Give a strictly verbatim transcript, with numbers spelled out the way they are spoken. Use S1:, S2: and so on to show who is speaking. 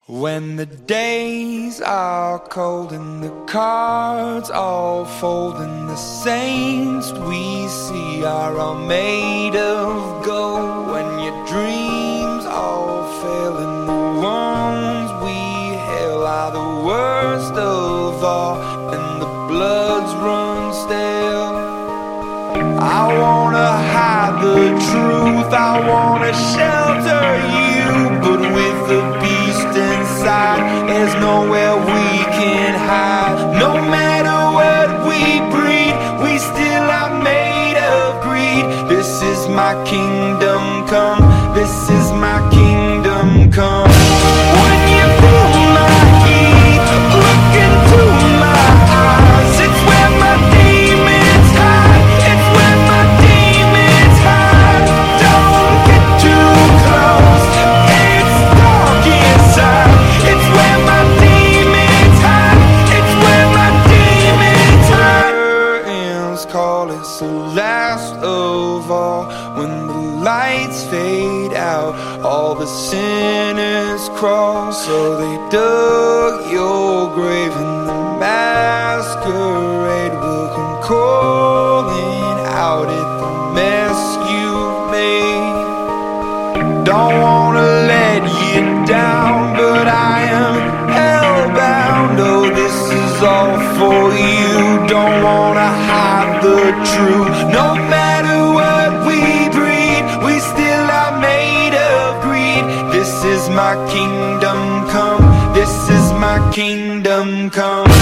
S1: When the days are cold and the cards all fold and the saints we see are all made of gold, when your dreams all fail and the ones we hail are the worst of all and the bloods run stale, I wanna hide the truth, I wanna shelter you, but with the beast inside, there's nowhere we can hide. No matter what we breed, we still are made of greed. This is my kingdom come, this is my kingdom come. When you feel my heat, look into my eyes, it's where my demons hide, it's where my demons hide. Don't get too close, it's dark inside, it's where my demons hide, it's where my demons hide. Curtains call, it's the last of all. When the lights fade out, all the sinners crawl. So they dug your grave and the masquerade will come calling out at the mess you've made. Don't wanna let you down, but I am hellbound. Oh, this is all for you. Don't wanna hide the truth. No matter what we breed, we still are made of greed. This is my kingdom come, this is my kingdom come.